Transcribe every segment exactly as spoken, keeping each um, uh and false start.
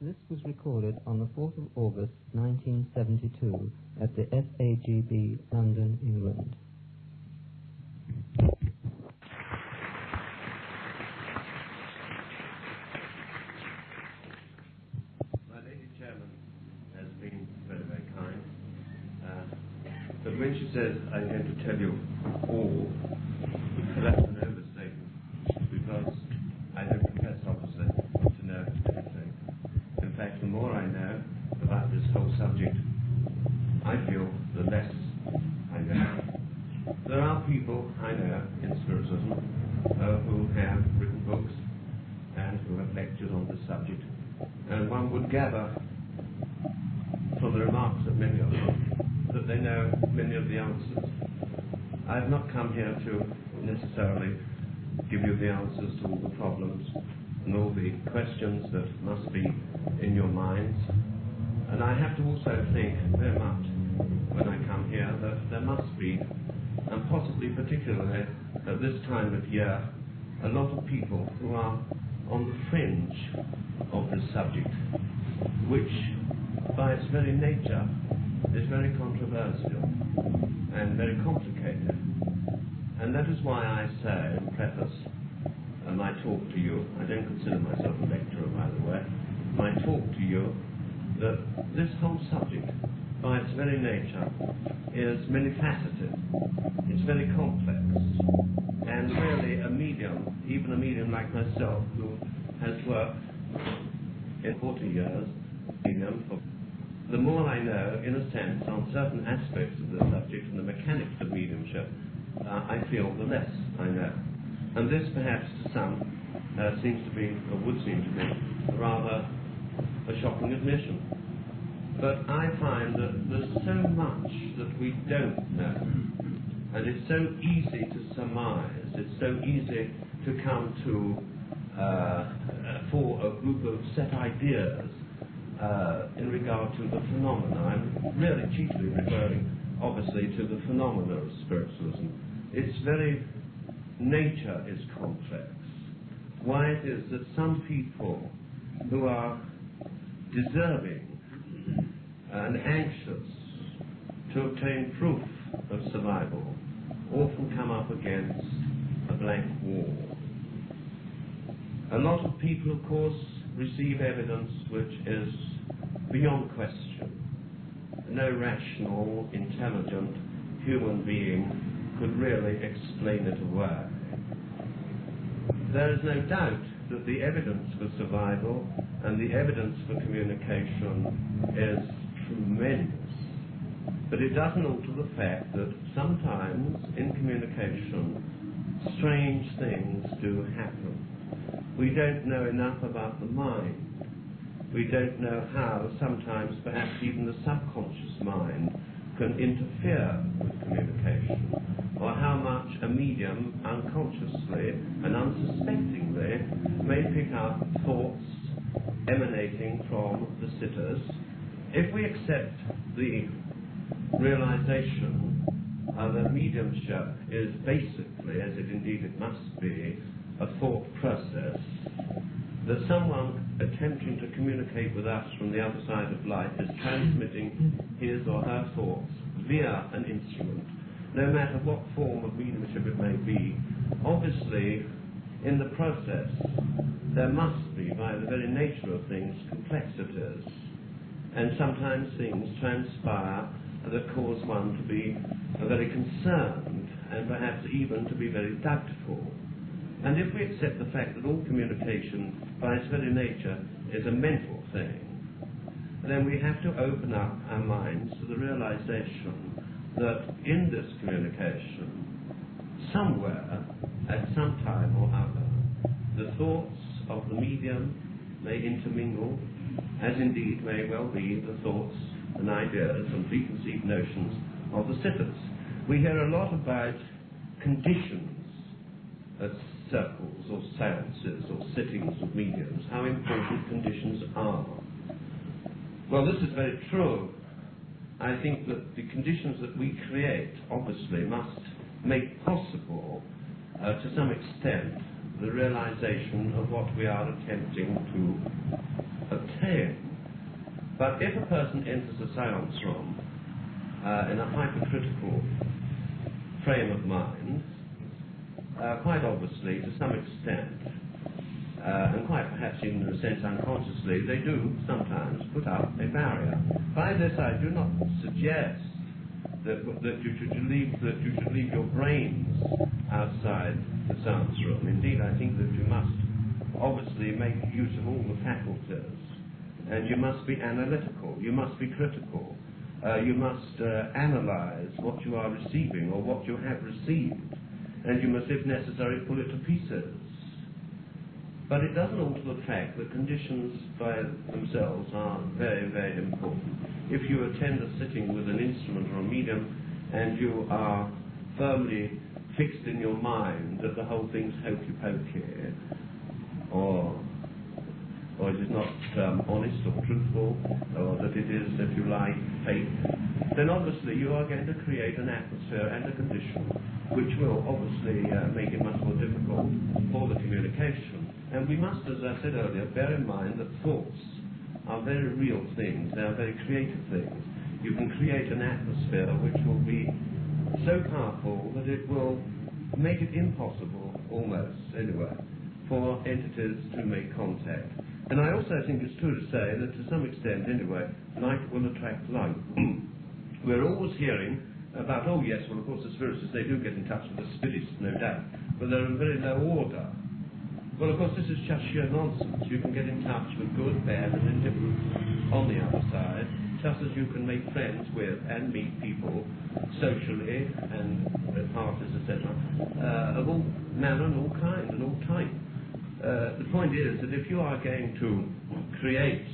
This was recorded on the fourth of August nineteen seventy-two at the S A G B, London, England. My lady chairman has been very, very kind. Uh, but when she says I'm going to tell you all, that's an overstatement, because I don't profess, obviously, to know everything. In fact, the more I know about this whole subject, I feel the less I know. There are people I know in Spiritism uh, who have written books and who have lectured on this subject, and one would gather from the remarks of many of them that they know many of the answers. I have not come here to necessarily give you the answers to all the problems and all the questions that must be in your minds. And I have to also think very much when I come here that there must be, and possibly particularly at this time of year, a lot of people who are on the fringe of this subject, which by its very nature is very controversial and very complicated. And that is why I say in preface uh, my talk to you, I don't consider myself a lecturer, by the way, my talk to you, that this whole subject by its very nature is many-faceted, it's very complex, and really a medium, even a medium like myself, who has worked in forty years, medium, for the more I know, in a sense, on certain aspects of the subject and the mechanics of mediumship, uh, I feel the less I know. And this, perhaps, to some, uh, seems to be, or would seem to be, rather a shocking admission. But I find that there's so much that we don't know, and it's so easy to surmise, it's so easy to come to, uh, for a group of set ideas uh, in regard to the phenomena. I'm really chiefly referring, obviously, to the phenomena of spiritualism. Its very nature is complex. Why it is that some people who are deserving and anxious to obtain proof of survival often come up against a blank wall. A lot of people, of course, receive evidence which is beyond question. No rational, intelligent human being could really explain it away. There is no doubt that the evidence for survival and the evidence for communication is tremendous. But it doesn't alter the fact that sometimes in communication strange things do happen. We don't know enough about the mind. We don't know how sometimes perhaps even the subconscious mind can interfere with communication, or how much a medium unconsciously and unsuspectingly may pick up thoughts emanating from the sitters. If we accept the realization uh, that mediumship is basically, as it indeed it must be, a thought process, that someone attempting to communicate with us from the other side of life is transmitting his or her thoughts via an instrument, no matter what form of mediumship it may be, obviously in the process there must be, by the very nature of things, complexities, and sometimes things transpire that cause one to be very concerned and perhaps even to be very doubtful. And if we accept the fact that all communication by its very nature is a mental thing, then we have to open up our minds to the realization that in this communication, somewhere, at some time or other, the thoughts of the medium may intermingle, as indeed may well be the thoughts and ideas and preconceived notions of the sitters. We hear a lot about conditions at circles or seances or sittings of mediums, how important conditions are. Well, this is very true. I think that the conditions that we create, obviously, must make possible, uh, to some extent, the realization of what we are attempting to obtain. But if a person enters a seance room uh, in a hypercritical frame of mind, uh, quite obviously, to some extent, uh, and quite perhaps even in a sense unconsciously, they do sometimes put up a barrier. By this I do not suggest that, that, you should leave, that you should leave your brains outside the seance room. Indeed, I think that you must obviously make use of all the faculties, and you must be analytical, you must be critical, uh, you must uh, analyze what you are receiving or what you have received, and you must, if necessary, pull it to pieces. But it doesn't alter the fact that conditions by themselves are very, very important. If you attend a sitting with an instrument or a medium and you are firmly fixed in your mind that the whole thing's hokey-pokey, or or it is not um, honest or truthful, or that it is, if you like, fake, then obviously you are going to create an atmosphere and a condition which will obviously uh, make it much more difficult for the communication. And we must, as I said earlier, bear in mind that thoughts are very real things, they are very creative things. You can create an atmosphere which will be so powerful that it will make it impossible, almost, anyway, for entities to make contact. And I also think it's true to say that to some extent, anyway, like will attract like. We're always hearing about, oh yes, well of course the spirits, they do get in touch with the spirits, no doubt, but they're in very low order. Well, of course, this is just sheer nonsense. You can get in touch with good, bad, and indifferent on the other side, just as you can make friends with and meet people socially and at parties, et cetera, uh, of all manner and all kind and all type. Uh, the point is that if you are going to create,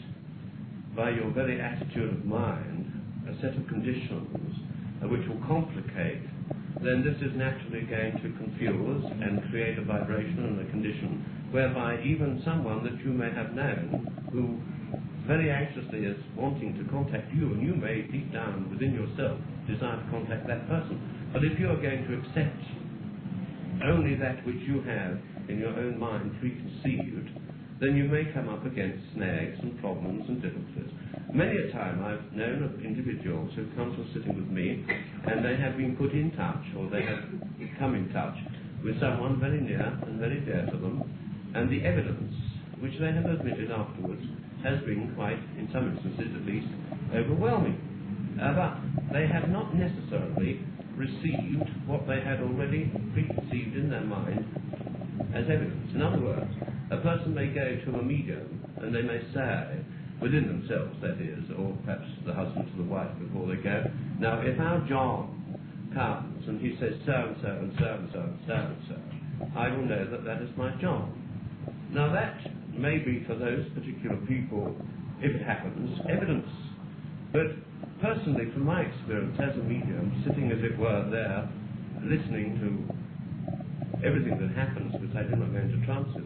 by your very attitude of mind, a set of conditions uh, which will complicate, then this is naturally going to confuse and create a vibration and a condition whereby even someone that you may have known who very anxiously is wanting to contact you, and you may deep down within yourself desire to contact that person. But if you are going to accept only that which you have in your own mind preconceived, then you may come up against snags and problems and difficulties. Many a time I've known of individuals who've come to a sitting with me and they have been put in touch, or they have come in touch with someone very near and very dear to them, and the evidence, which they have admitted afterwards, has been quite, in some instances at least, overwhelming. Uh, but they have not necessarily received what they had already preconceived in their mind as evidence. In other words, a person may go to a medium and they may say, within themselves that is, or perhaps the husband to the wife before they go, now if our John comes and he says so and so and so and so and so and so, I will know that that is my John. Now that may be for those particular people, if it happens, evidence. But personally, from my experience as a medium, sitting as it were there, listening to everything that happens, because I do not go into trances,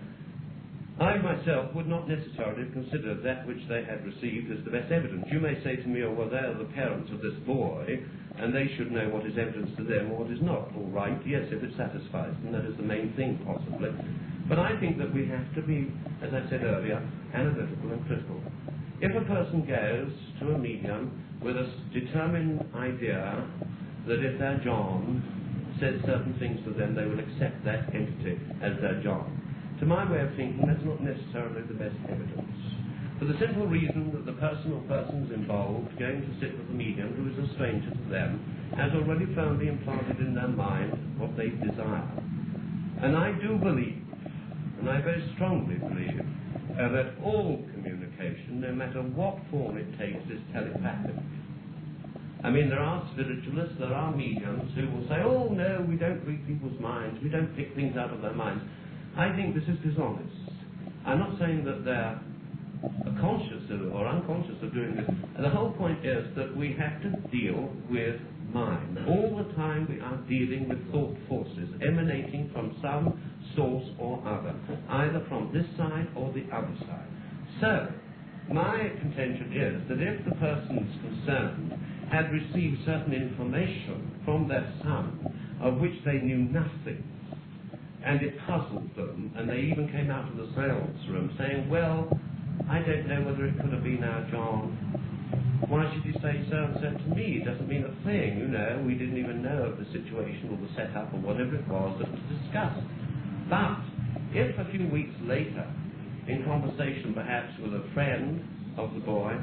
I myself would not necessarily consider that which they had received as the best evidence. You may say to me, oh, well, they are the parents of this boy, and they should know what is evidence to them or what is not. All right, yes, if it satisfies them, that is the main thing, possibly. But I think that we have to be, as I said earlier, analytical and critical. If a person goes to a medium with a determined idea that if their John says certain things to them, they will accept that entity as their John, to my way of thinking, that's not necessarily the best evidence. For the simple reason that the person or persons involved going to sit with the medium, who is a stranger to them, has already firmly implanted in their mind what they desire. And I do believe, and I very strongly believe, uh, that all communication, no matter what form it takes, is telepathic. I mean, there are spiritualists, there are mediums who will say, oh no, we don't read people's minds, we don't pick things out of their minds. I think this is dishonest. I'm not saying that they're conscious or unconscious of doing this. And the whole point is that we have to deal with mind. All the time we are dealing with thought forces emanating from some source or other, either from this side or the other side. So, my contention is that if the persons concerned had received certain information from their son of which they knew nothing, and it puzzled them, and they even came out of the seance room saying, well, I don't know whether it could have been our John. Why should you say so-and-so to me? It doesn't mean a thing, you know. We didn't even know of the situation or the setup or whatever it was that was discussed. But if a few weeks later, in conversation perhaps with a friend of the boy,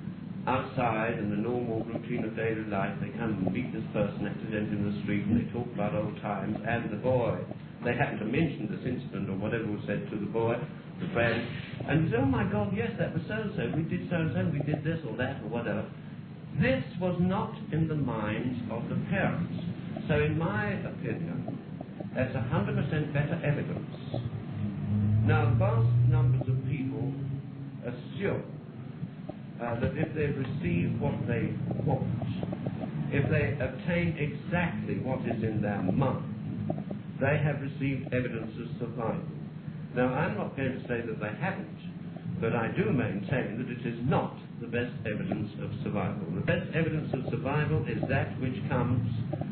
outside in the normal routine of daily life, they come and meet this person accidentally in the street and they talk about old times and the boy. They happen to mention this incident or whatever was said to the boy, the friend, and he said, oh my God, yes, that was so-and-so, we did so-and-so, we did this or that or whatever. This was not in the minds of the parents. So in my opinion, that's one hundred percent better evidence. Now, vast numbers of people assume uh, that if they receive what they want, if they obtain exactly what is in their mind, they have received evidence of survival. Now, I'm not going to say that they haven't, but I do maintain that it is not the best evidence of survival. The best evidence of survival is that which comes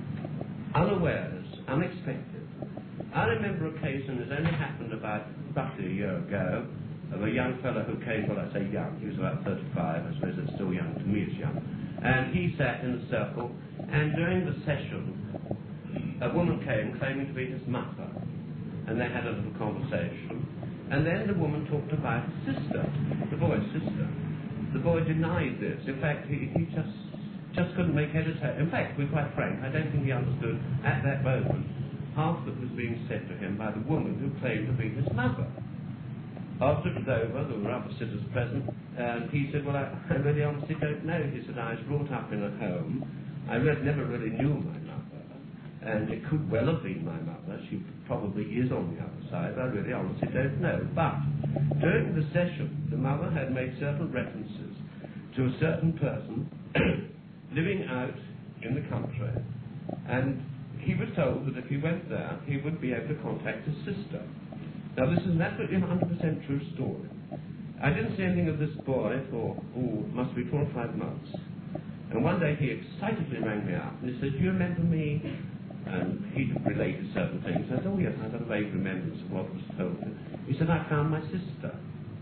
unawares, unexpected. I remember a case, and it only happened about roughly a year ago, of a young fellow who came, well, I say young, he was about thirty-five, I suppose it's still young, to me it's young, and he sat in a circle, and during the session, a woman came claiming to be his mother, and they had a little conversation, and then the woman talked about his sister, the boy's sister. The boy denied this. In fact, he, he just just couldn't make head or tail. In fact, to be quite frank, I don't think he understood at that moment half that was being said to him by the woman who claimed to be his mother. After it was over, there were other sitters present, and he said, well, I, I really honestly don't know. He said, I was brought up in a home. I really, never really knew my mother, and it could well have been my mother. She probably is on the other side. I really honestly don't know. But during the session, the mother had made certain references to a certain person living out in the country, and he was told that if he went there, he would be able to contact his sister. Now, this is an absolutely one hundred percent true story. I didn't see anything of this boy for, oh, must be four or five months. And one day he excitedly rang me up, and he said, do you remember me? And he related certain things. I said, oh yes, I've got a vague remembrance of what was told him. He said, I found my sister.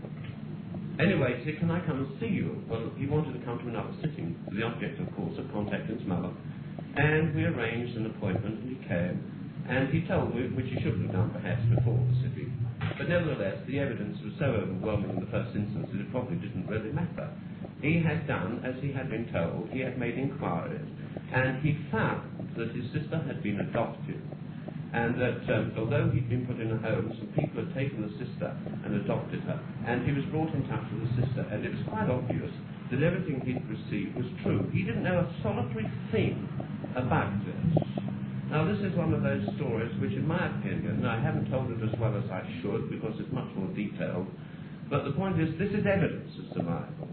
Anyway, he said, can I come and see you? Well, he wanted to come to another sitting, the object, of course, of contacting his mother. And we arranged an appointment, and he came, and he told me, which he shouldn't have done perhaps before the sitting, but nevertheless, the evidence was so overwhelming in the first instance that it probably didn't really matter. He had done as he had been told. He had made inquiries, and he found that his sister had been adopted, and that um, although he'd been put in a home, some people had taken the sister and adopted her, and he was brought in touch with the sister, and it was quite obvious that everything he'd received was true. He didn't know a solitary thing about this. Now, this is one of those stories which, in my opinion, and I haven't told it as well as I should because it's much more detailed, but the point is, this is evidence of survival.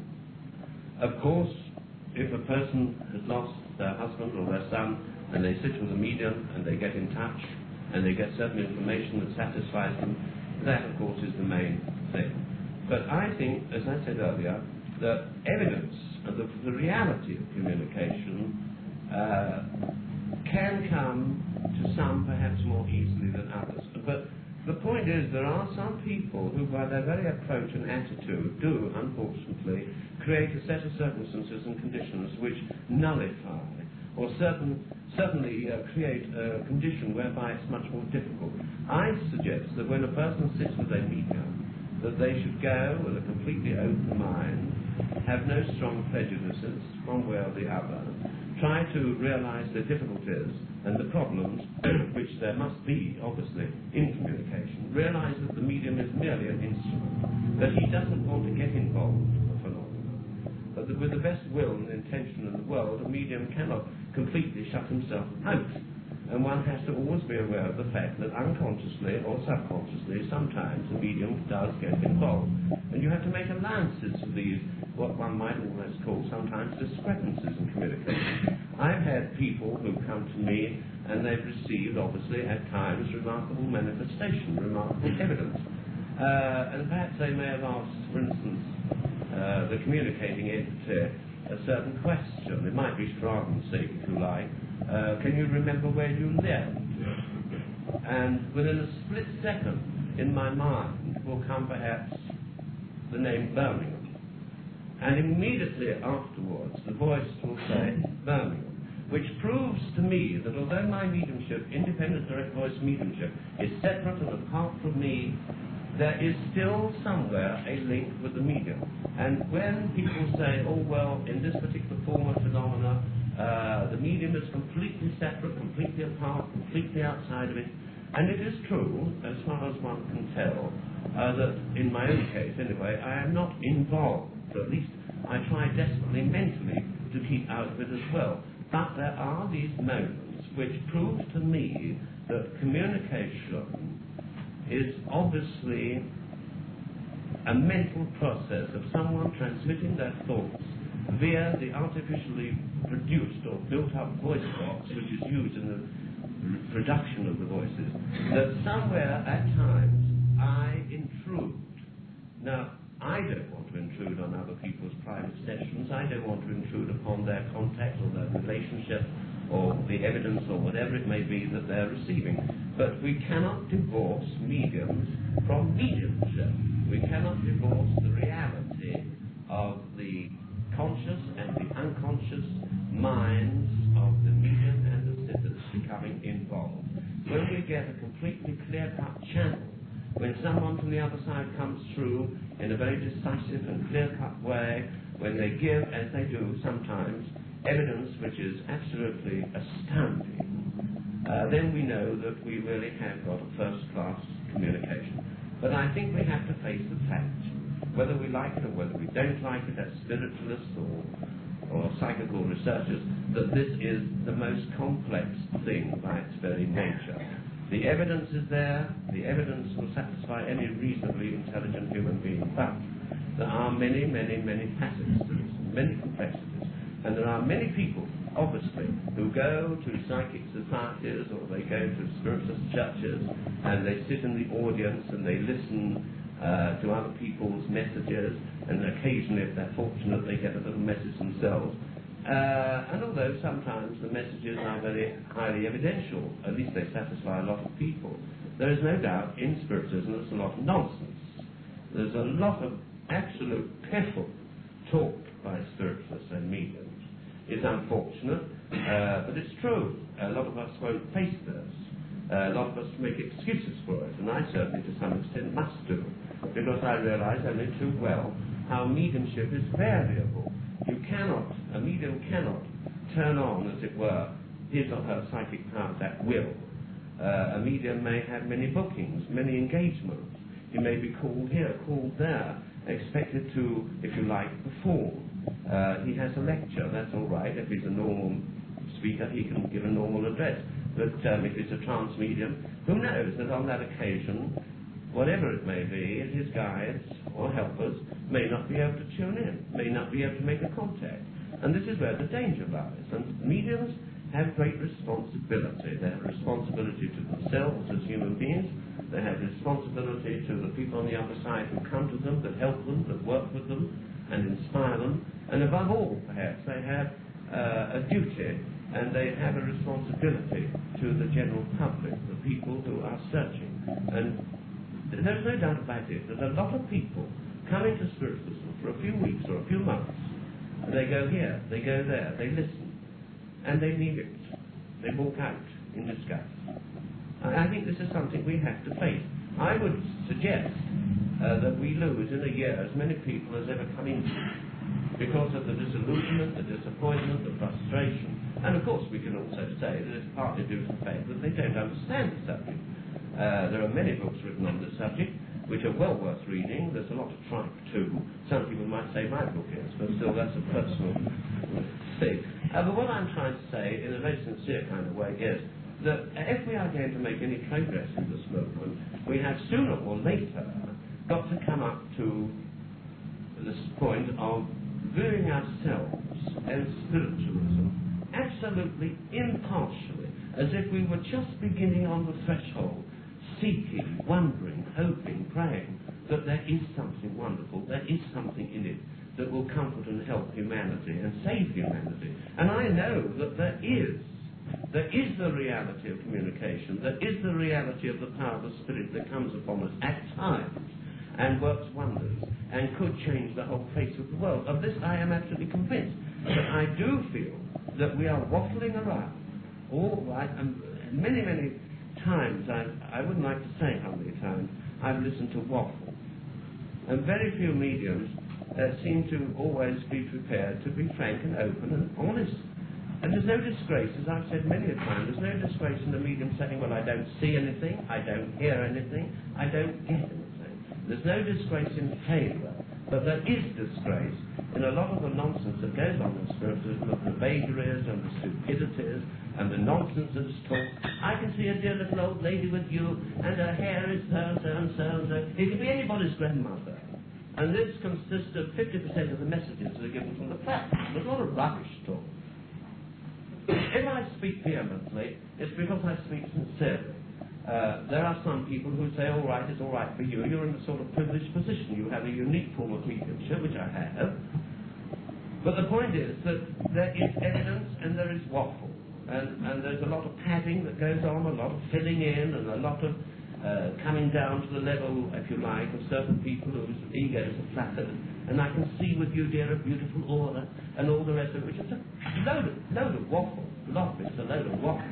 Of course, if a person has lost their husband or their son, and they sit with a medium, and they get in touch, and they get certain information that satisfies them, that, of course, is the main thing. But I think, as I said earlier, that evidence of the, the reality of communication uh, can come to some perhaps more easily than others. But the point is, there are some people who, by their very approach and attitude, do, unfortunately, create a set of circumstances and conditions which nullify or certain, certainly uh, create a condition whereby it's much more difficult. I suggest that when a person sits with a medium, that they should go with a completely open mind, have no strong prejudices one way or the other, try to realize the difficulties and the problems which there must be, obviously, in communication. Realize that the medium is merely an instrument, that he doesn't want to get involved in the phenomenon, but that with the best will and intention in the world, a medium cannot completely shut himself out. And one has to always be aware of the fact that unconsciously or subconsciously, sometimes the medium does get involved. And you have to make allowances for these, what one might almost call sometimes discrepancies in communication. I've had people who come to me and they've received, obviously, at times, remarkable manifestation, remarkable evidence. Uh, and perhaps they may have asked, for instance, uh, the communicating entity a certain question. It might be for argument's sake, if you like. Uh, can you remember where you lived? And within a split second, in my mind, will come perhaps the name Birmingham. And immediately afterwards, the voice will say Birmingham, which proves to me that although my mediumship, independent direct voice mediumship, is separate and apart from me, there is still somewhere a link with the medium. And when people say, oh, well, in this particular form of phenomena, uh, the medium is completely separate, completely apart, completely outside of it, and it is true, as far as one can tell, uh, that in my own case, anyway, I am not involved. So at least I try desperately mentally to keep out of it as well. But there are these moments which prove to me that communication is obviously a mental process of someone transmitting their thoughts via the artificially produced or built-up voice box which is used in the production of the voices, that somewhere at times I intrude. Now, I don't want to intrude on other people's private sessions. I don't want to intrude upon their contact or their relationship or the evidence or whatever it may be that they're receiving. But we cannot divorce mediums from mediumship. We cannot divorce the reality of the conscious and the unconscious minds of the medium and the sitters becoming involved. When we get a completely clear-cut channel, when someone from the other side comes through in a very decisive and clear-cut way, when they give, as they do sometimes, evidence which is absolutely astounding, uh, then we know that we really have got a first-class communication. But I think we have to face the fact, whether we like it or whether we don't like it as spiritualists or, or psychical researchers, that this is the most complex thing by its very nature. The evidence is there, the evidence will satisfy any reasonably intelligent human being, but there are many, many, many facets to this, many complexities, and there are many people, obviously, who go to psychic societies or they go to spiritualist churches and they sit in the audience and they listen uh, to other people's messages, and occasionally, if they're fortunate, they get a little message themselves. Uh, and although sometimes the messages are very highly evidential, at least they satisfy a lot of people, there is no doubt in spiritism there's a lot of nonsense. There's a lot of absolute piffle talk by spiritualists and mediums. It's unfortunate, uh, but it's true. A lot of us won't face this. Uh, a lot of us make excuses for it, and I certainly to some extent must do, because I realise only too well how mediumship is variable. You cannot, a medium cannot turn on, as it were, his or her psychic powers at will. Uh, a medium may have many bookings, many engagements. He may be called here, called there, expected to, if you like, perform. Uh, he has a lecture, that's all right. If he's a normal speaker, he can give a normal address. But um, if it's a trance medium, who knows that on that occasion, whatever it may be, his guides or helpers may not be able to tune in, may not be able to make a contact. And this is where the danger lies. And mediums have great responsibility. They have responsibility to themselves as human beings. They have responsibility to the people on the other side who come to them, that help them, that work with them, and inspire them. And above all, perhaps, they have uh, a duty and they have a responsibility to the general public, the people who are searching. And there's no doubt about it that a lot of people come into spiritualism for a few weeks or a few months. They go here, they go there, they listen, and they leave it. They walk out in disgust. I think this is something we have to face. I would suggest uh, that we lose in a year as many people as ever come into it because of the disillusionment, the disappointment, the frustration. And of course we can also say that it's partly due to the fact that they don't understand the subject. Uh, there are many books written on this subject which are well worth reading. There's a lot of tripe too. Some people might say my book is, but still that's a personal thing. Uh, but what I'm trying to say in a very sincere kind of way is that if we are going to make any progress in this movement, we have sooner or later got to come up to this point of viewing ourselves as spiritualism absolutely impartially, as if we were just beginning on the threshold, seeking, wondering, hoping, praying that there is something wonderful, there is something in it that will comfort and help humanity and save humanity. And I know that there is. There is the reality of communication. There is the reality of the power of the Spirit that comes upon us at times. and works wonders and could change the whole face of the world. Of this I am absolutely convinced. But I do feel that we are waffling around all right, and many, many times, I, I wouldn't like to say how many times, I've listened to waffle. And very few mediums uh, seem to always be prepared to be frank and open and honest. And there's no disgrace, as I've said many a time, there's no disgrace in the medium saying, well, I don't see anything, I don't hear anything, I don't get anything. There's no disgrace in failure, but there is disgrace in a lot of the nonsense that goes on in spiritualism, of the vagaries and the stupidities and the nonsense that's taught. I can see a dear little old lady with you, and her hair is so and so and so and so. It could be anybody's grandmother. And this consists of fifty percent of the messages that are given from the platform. There's a lot of rubbish talk. If I speak vehemently, it's because I speak sincerely. Uh, there are some people who say, all right, it's all right for you. You're in a sort of privileged position. You have a unique form of mediumship, which I have. But the point is that there is evidence and there is waffle. And, and there's a lot of padding that goes on, a lot of filling in, and a lot of uh, coming down to the level, if you like, of certain people whose egos are flattered. And I can see with you, dear, a beautiful aura, and all the rest of it, which is a load of, load of waffle. Love is a load of waffle.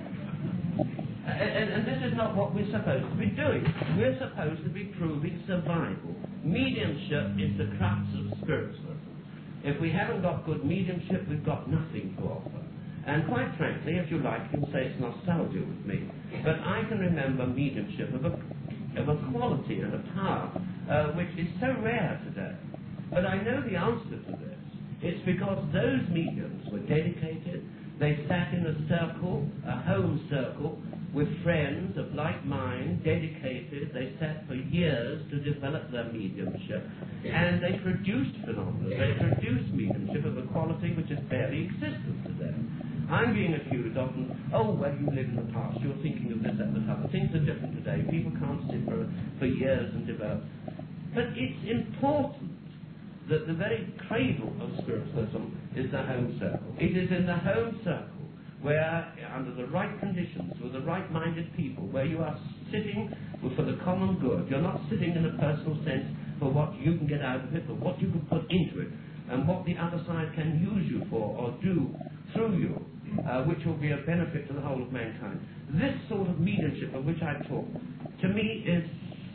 And, and, and this is not what we're supposed to be doing. We're supposed to be proving survival. Mediumship is the crux of spiritualism. If we haven't got good mediumship, we've got nothing to offer. And quite frankly, if you like, you can say it's nostalgia with me. But I can remember mediumship of a, of a quality and a power uh, which is so rare today. But I know the answer to this. It's because those mediums were dedicated. They sat in a circle, a home circle, with friends of like mind, dedicated. They sat for years to develop their mediumship. And they produced phenomena. They produced mediumship of a quality which is barely existent today. I'm being accused often, oh, well, you live in the past, you're thinking of this, that, and the other. Things are different today. People can't sit for, for years and develop. But it's important that the very cradle of spiritualism is the home circle. It is in the home circle where, under the right conditions, with the right-minded people, where you are sitting for the common good. You're not sitting in a personal sense for what you can get out of it, but what you can put into it, and what the other side can use you for or do through you, uh, which will be a benefit to the whole of mankind. This sort of mediumship of which I talk, to me, is,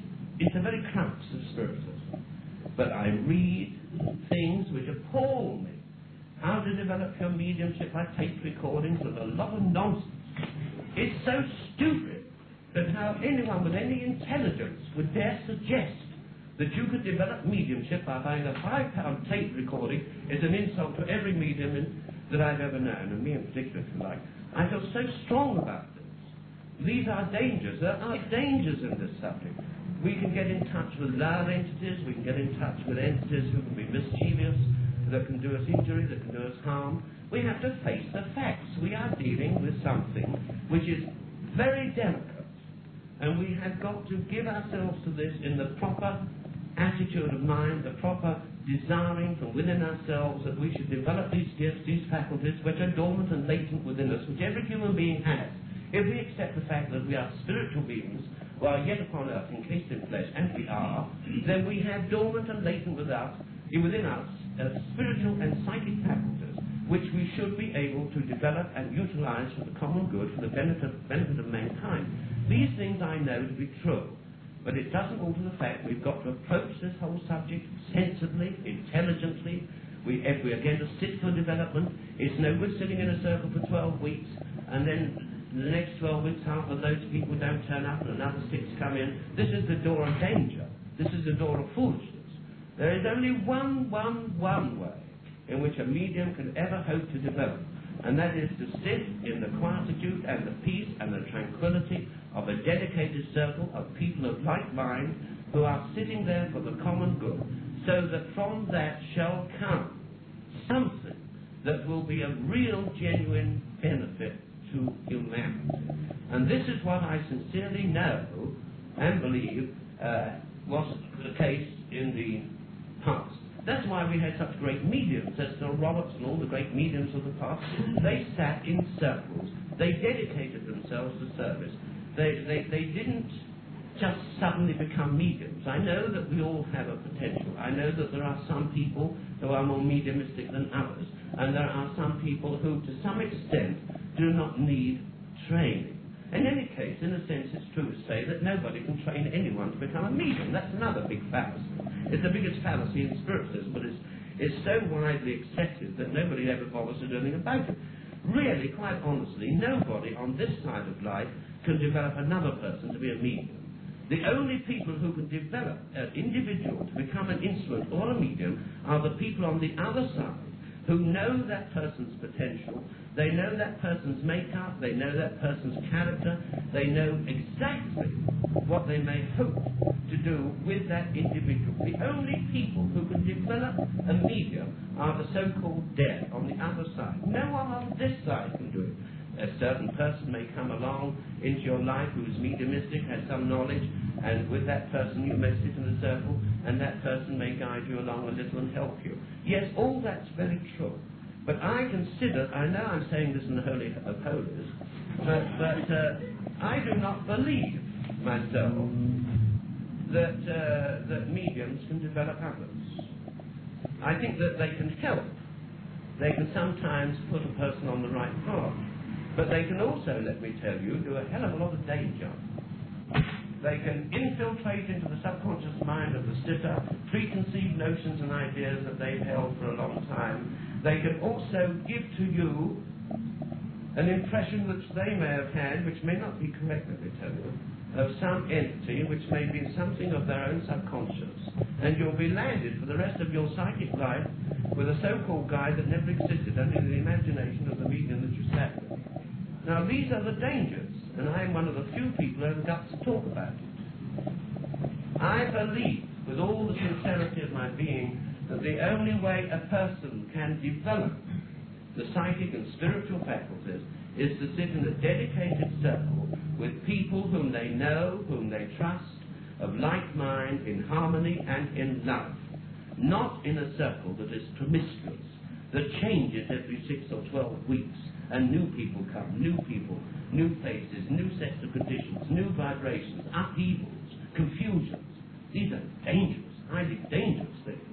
is the very crux of spiritualism. But I read things which appall me. How to develop your mediumship by tape recordings with a lot of nonsense. It's so stupid that how anyone with any intelligence would dare suggest that you could develop mediumship by buying a five-pound tape recording is an insult to every medium in, that I've ever known, and me in particular, if you like. I feel so strong about this. These are dangers. There are dangers in this subject. We can get in touch with loud entities, we can get in touch with entities who can be mischievous, that can do us injury, that can do us harm. We have to face the facts. We are dealing with something which is very delicate, and we have got to give ourselves to this in the proper attitude of mind, the proper desiring from within ourselves that we should develop these gifts, these faculties, which are dormant and latent within us, which every human being has. If we accept the fact that we are spiritual beings, who are yet upon earth encased in flesh, and we are, then we have dormant and latent with us, within us uh, spiritual and psychic faculties, which we should be able to develop and utilize for the common good, for the benefit, benefit of mankind. These things I know to be true, but it doesn't alter the fact we've got to approach this whole subject sensibly, intelligently. We, if we are going to sit for development, it's no good sitting in a circle for twelve weeks, and then the next twelve weeks, half of those people don't turn up and another six come in. This is the door of danger. This is the door of foolishness. There is only one, one, one way in which a medium can ever hope to develop, and that is to sit in the quietude and the peace and the tranquility of a dedicated circle of people of like mind who are sitting there for the common good, so that from that shall come something that will be of real, genuine benefit to humanity. And this is what I sincerely know and believe uh, was the case in the past. That's why we had such great mediums, as Sir Roberts and all the great mediums of the past. They sat in circles. They dedicated themselves to service. They, they, they didn't just suddenly become mediums. I know that we all have a potential. I know that there are some people who are more mediumistic than others, and there are some people who, to some extent, do not need training. In any case, in a sense, it's true to say that nobody can train anyone to become a medium. That's another big fallacy. It's the biggest fallacy in spiritualism, but it's, it's so widely accepted that nobody ever bothers to do anything about it. Really, quite honestly, nobody on this side of life can develop another person to be a medium. The only people who can develop an individual to become an instrument or a medium are the people on the other side who know that person's potential, they know that person's makeup, they know that person's character, they know exactly what they may hope to do with that individual. The only people who can develop a medium are the so-called dead on the other side. No one on this side can do it. A certain person may come along into your life who is mediumistic, has some knowledge, and with that person you may sit in a circle, and that person may guide you along a little and help you. Yes, all that's very true. But I consider, I know I'm saying this in the Holy of Holies, but, but uh, I do not believe myself that, uh, that mediums can develop others. I think that they can help. They can sometimes put a person on the right path. But they can also, let me tell you, do a hell of a lot of danger. They can infiltrate into the subconscious mind of the sitter preconceived notions and ideas that they've held for a long time. They can also give to you an impression which they may have had, which may not be correct, let me tell you, of some entity which may be something of their own subconscious. And you'll be landed for the rest of your psychic life with a so-called guide that never existed under the imagination of the medium that you sat with. Now, these are the dangers, and I am one of the few people who have got to talk about it. I believe, with all the sincerity of my being, that the only way a person can develop the psychic and spiritual faculties is to sit in a dedicated circle with people whom they know, whom they trust, of like mind, in harmony and in love. Not in a circle that is promiscuous, that changes every six or twelve weeks, and new people come, new people, new faces, new sets of conditions, new vibrations, upheavals, confusions. These are dangerous, highly dangerous things.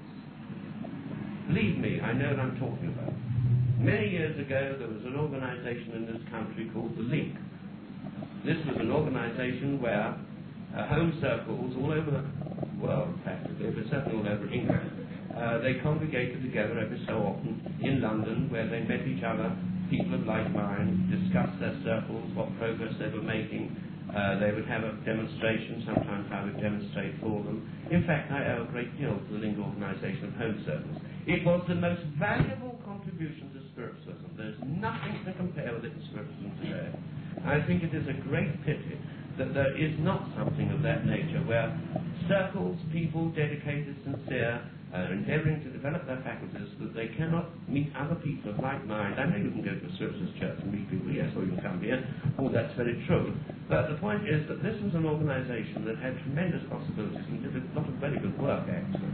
Believe me, I know what I'm talking about. Many years ago, there was an organization in this country called The Link. This was an organization where uh, home circles all over the world, practically, but certainly all over England, uh, they congregated together every so often in London, where they met each other, people of like mind, discussed their circles, what progress they were making. Uh, they would have a demonstration, sometimes I would demonstrate for them. In fact, I owe a great deal to the Link Organization of Home Circles. It was the most valuable contribution to spiritualism. There's nothing to compare with it in spiritualism today. I think it is a great pity that there is not something of that nature where circles, people dedicated, sincere, Uh, endeavouring to develop their faculties so that they cannot meet other people of like mind. I know you can go to a spiritualist church and meet people, yes, or you can come here. All that's very true. But the point is that this was an organisation that had tremendous possibilities and did a lot of very good work, actually.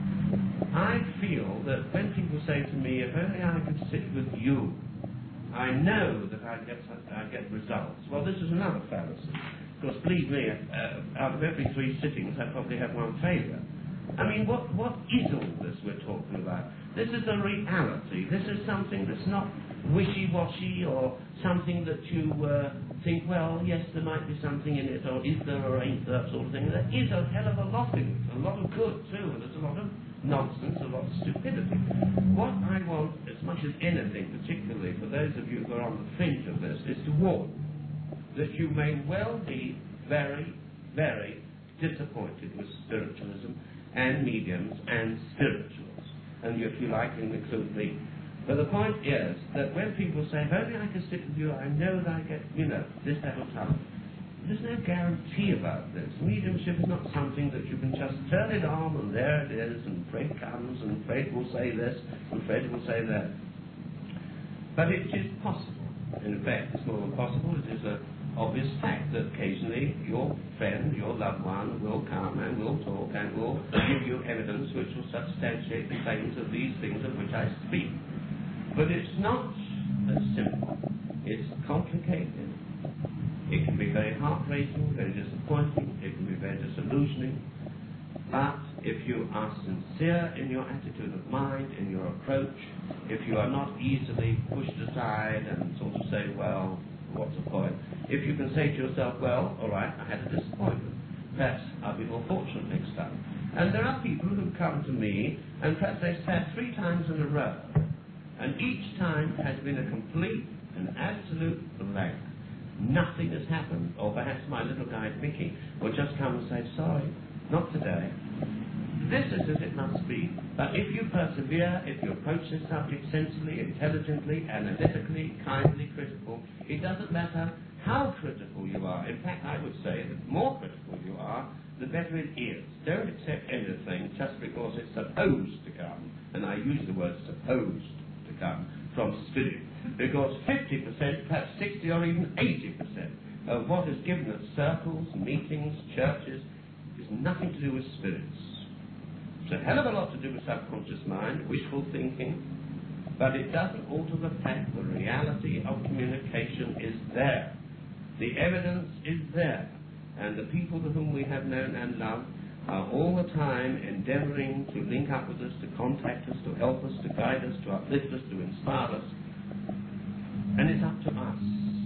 I feel that when people say to me, if only I could sit with you, I know that I'd get, I'd get results. Well, this is another fallacy. Because believe me, uh, out of every three sittings, I probably have one failure. I mean, what, what is all this we're talking about? This is a reality. This is something that's not wishy-washy or something that you uh, think, well, yes, there might be something in it, or is there, or ain't there, sort of thing. There is a hell of a lot in it, a lot of good, too, and there's a lot of nonsense, a lot of stupidity. What I want, as much as anything, particularly for those of you who are on the fringe of this, is to warn that you may well be very, very disappointed with spiritualism and mediums and spirituals, and if you like, and include me. But the point is that when people say, if only I can sit with you, I know that I get, you know, this, that, or something. There's no guarantee about this. Mediumship is not something that you can just turn it on and there it is, and Fred comes, and Fred will say this, and Fred will say that. But it is possible. In fact, it's more than possible. It is an obvious fact that occasionally your friend, your loved one, will come and will talk and will give you evidence which will substantiate the claims of these things of which I speak. But it's not as simple. It's complicated. It can be very heart-racing, very disappointing. It can be very disillusioning. are sincere in your attitude of mind, in your approach, if you are not easily pushed aside and sort of say, well, what's the point? If you can say to yourself, well, all right, I had a disappointment. Perhaps I'll be more fortunate next time. And there are people who come to me, and perhaps they've sat three times in a row, and each time has been a complete and absolute blank. Nothing has happened. Or perhaps my little guide Mickey will just come and say, sorry, not today. This is as it must be. But if you persevere, if you approach this subject sensibly, intelligently, analytically, kindly, critical, it doesn't matter how critical you are. In fact, I would say that the more critical you are, the better it is. Don't accept anything just because it's supposed to come, and I use the word supposed to come, from spirit. Because fifty percent, perhaps sixty or even eighty percent of what is given at circles, meetings, churches, is nothing to do with spirits. It's a hell of a lot to do with subconscious mind, wishful thinking, but it doesn't alter the fact the reality of communication is there. The evidence is there, and the people to whom we have known and loved are all the time endeavoring to link up with us, to contact us, to help us, to guide us, to uplift us, to inspire us. And it's up to us.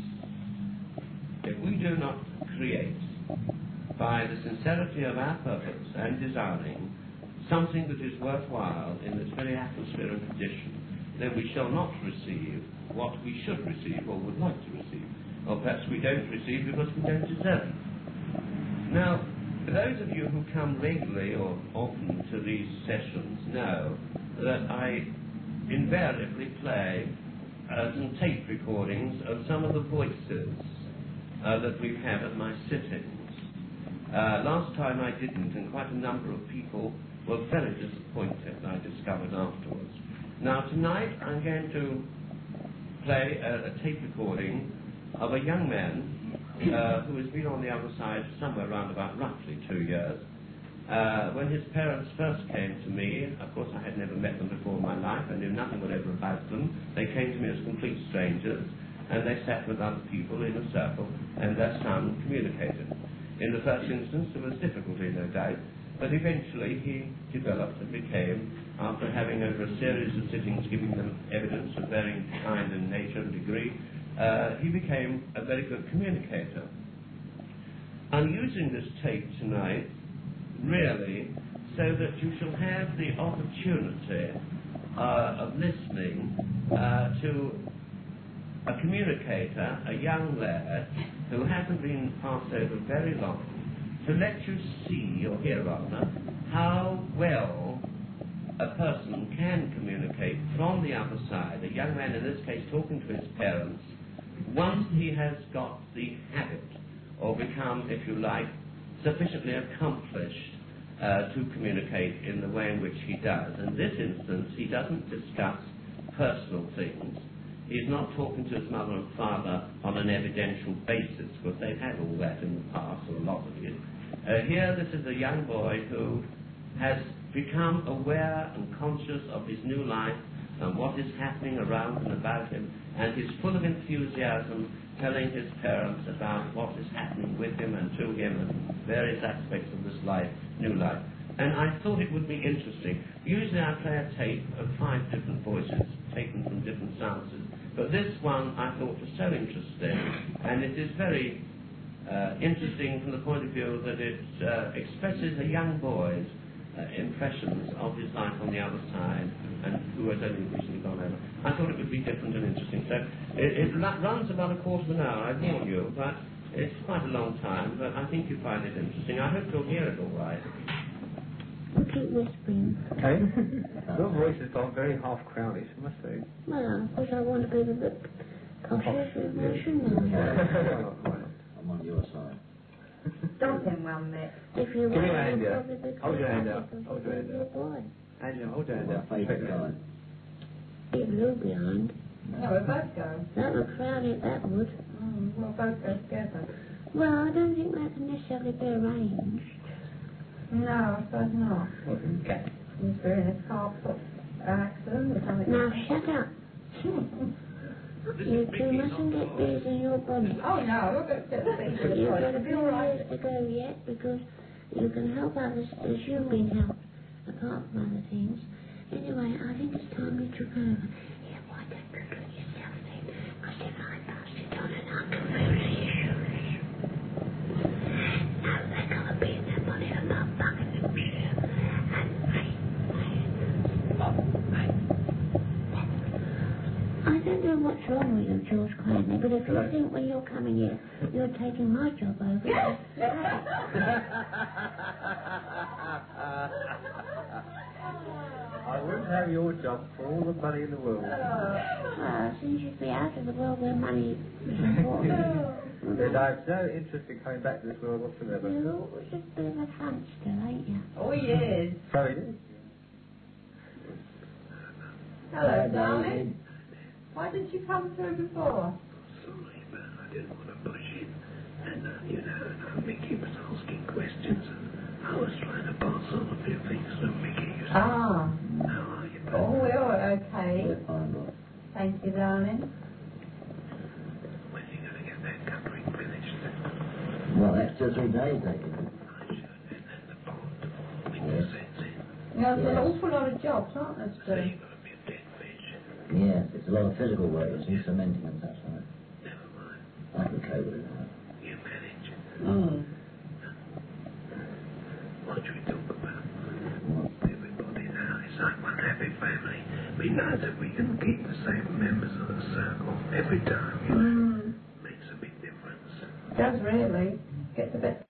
If we do not create, by the sincerity of our purpose and desiring, something that is worthwhile in this very atmosphere and condition, then we shall not receive what we should receive or would like to receive. Or perhaps we don't receive because we don't deserve it. Now, those of you who come regularly or often to these sessions know that I invariably play uh, some tape recordings of some of the voices uh, that we have at my sittings. Uh, last time I didn't, and quite a number of people were very disappointed, I discovered afterwards. Now tonight I'm going to play a, a tape recording of a young man uh, who has been on the other side somewhere around about roughly two years. Uh, when his parents first came to me, of course I had never met them before in my life, I knew nothing whatever about them. They came to me as complete strangers, and they sat with other people in a circle, and their son communicated. In the first instance there was difficulty, no doubt, but eventually he developed and became, after having over a series of sittings giving them evidence of varying kind and nature and degree, uh, he became a very good communicator. I'm using this tape tonight really so that you shall have the opportunity uh, of listening uh, to a communicator, a young lad who hasn't been passed over very long, to let you see, or hear rather, how well a person can communicate from the other side, a young man in this case talking to his parents, once he has got the habit, or become, if you like, sufficiently accomplished uh, to communicate in the way in which he does. In this instance, he doesn't discuss personal things. He's not talking to his mother and father on an evidential basis, because they've had all that in the past, or a lot of it. Uh, here, this is a young boy who has become aware and conscious of his new life and what is happening around and about him, and he's full of enthusiasm, telling his parents about what is happening with him and to him and various aspects of this life, new life. And I thought it would be interesting. Usually I play a tape of five different voices taken from different sources, but this one I thought was so interesting, and it is very uh, interesting from the point of view that it uh, expresses a young boy's uh, impressions of his life on the other side, and who has only recently gone over. I thought it would be different and interesting. So it, it runs about a quarter of an hour, I warn you, but it's quite a long time, but I think you find it interesting. I hope you'll hear it all right. Keep whispering. Okay. Your voice has gone very half-crowdish, I must say. Well, because I want to be a bit cautious with my I'm on your side. Don't him well, Mick. If you Give me want, your hand I'll out. probably be Hold your hand out. because Hold your hand you're a out. boy. Angela, hold your hand Well, out. face Take it that. on. Be blue behind. No, we'll both go. That would crowd it, that would. Mm, we'll both go together. Well, I don't think that can necessarily be arranged. No, I suppose not. Okay. He's been in a car accident or something. Now, shut up. This You is two Mickey, mustn't not get bees in your bonnet. Oh, no, we'll go to the beach. You've got a It'll be few all right. years to go yet, because you can help others as you've been helped, apart from other things. Anyway, I think it's time you took over. Yeah, why don't you do it yourself then? Because if I pass it on and I'm completely issues. Now they're going to be in their money and not bugging them here. And I, I, I, I don't know what's wrong with you, George Cranley, but if you think when you're coming here, you're taking my job over. I wouldn't have your job for all the money in the world. Well, since you'd be out of the world where money is important. Then I have no interest in coming back to this world whatsoever. You're always a bit of a funster, ain't you? Oh, yes. So it is. Hello, darling. Why didn't you come through before? Sorry, but I didn't want to push it. And, uh, you know, uh, Mickey was asking questions, and I was trying to pass on a few things to Mickey. You see. Ah. How are you, babe? Oh, we're okay. Thank you, darling. When are you going to get that covering finished? Well, that's two or three days, I think. I should. And then the pond, with the sets in. Yeah, there's an Yes. awful lot of jobs, aren't there, So Stu? you've got to be a dead fish. Yes, it's a lot of physical work, you see, cementing and such like. Never mind. I can cope with it now. You manage. Mm. What should we talk about? Well, Everybody now is like one happy family. We know that we can keep the same members of the circle every time, you know. Mm. Makes a big difference. Does really. Gets a bit